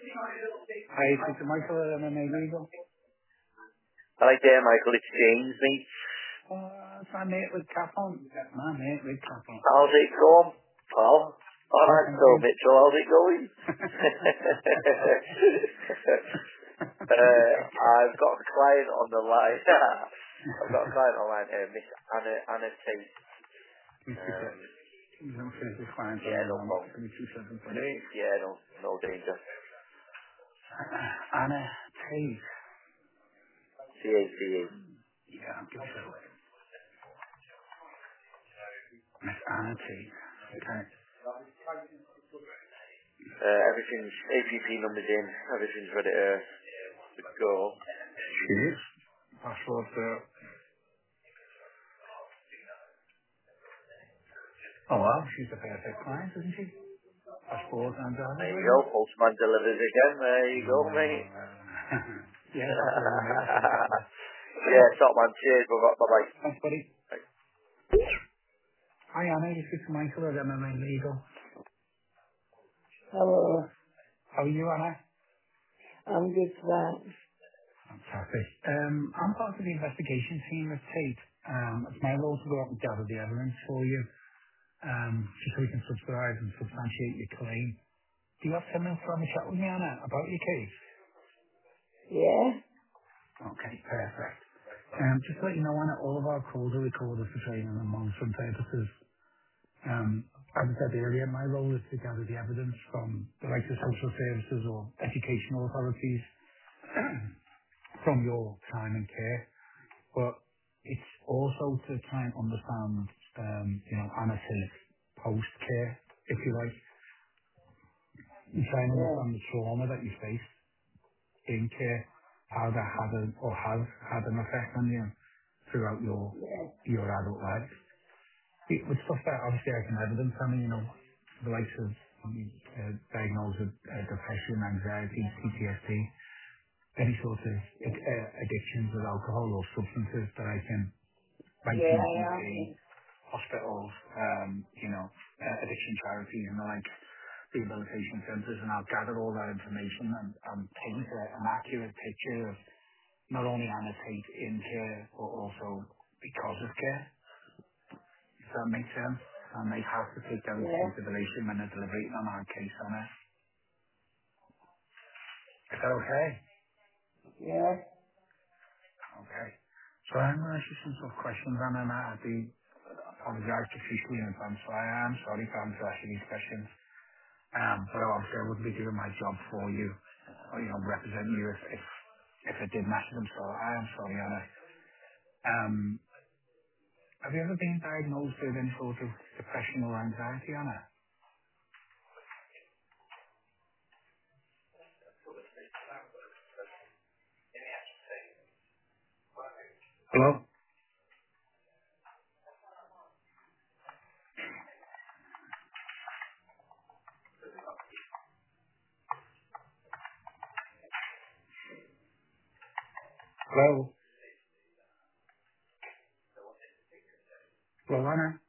Hi, it's Michael at MMA Legal. Hi there, Michael. It's James, mate. It's my mate with cap on. My mate with cap on. How's it going, pal? All right, Thank so you. Mitchell, how's it going? I've got a client on the line. I've got a client on the line here, Miss Anna Tate. You don't finish the client on Yeah, the no line. problem. Give me 2 seconds, buddy. Yeah, no danger. Anna Tate. CACE. Yeah, I'll give it away. Miss Anna Tate. Okay. Everything's APP numbers in. Everything's ready to go. Cheers. Passport. Oh, well, she's a perfect client, isn't she? Passport and There driver's you go. license. Postman delivers again. There you go, mate. Yeah, that's all, mate. That's exactly. Yeah, top man. Cheers. Bye-bye. Thanks, buddy. Bye. Hi, Anna. This is Michael at MMA Legal. Hello. How are you, Anna? I'm good, thanks. Fantastic. I'm part of the investigation team at Tate. It's my role to go out and gather the evidence for you, just so we can subsidize and substantiate your claim. Do you have 10 minutes to have a chat with me, Anna, about your case? Yeah? Okay, perfect. Just to let you know, Anna, all of our calls are recorded for training and monitoring purposes. As I said earlier, my role is to gather the evidence from the likes of social services or educational authorities from your time and care, but it's also to try and understand, Anna's post-care, if you like, and try and Yeah. understand the trauma that you faced in care, how that has had an effect on you throughout Yeah. your adult life. With stuff that obviously I can evidence, the likes of diagnosed with depression, anxiety, PTSD, any sort of addictions with alcohol or substances that I can write Yeah, into I a am. hospitals, addiction charities and the like, rehabilitation centres, and I'll gather all that information and paint an accurate picture of not only Anna Tate in care, but also because of care. Does that make sense? And they have to take that into Yeah. consideration when they're deliberating on our case on it. Is that okay? Yeah. Okay. So I'm going to ask you some sort of questions, Anna, and I do apologise profusely in advance. So I am sorry for having to ask you these questions. But obviously I wouldn't be doing my job for you, or, representing you if it did matter them. So I am sorry, Anna. Um, have you ever been diagnosed with any sort of depression or anxiety, Anna? Hello? Hello? Hello, Anna?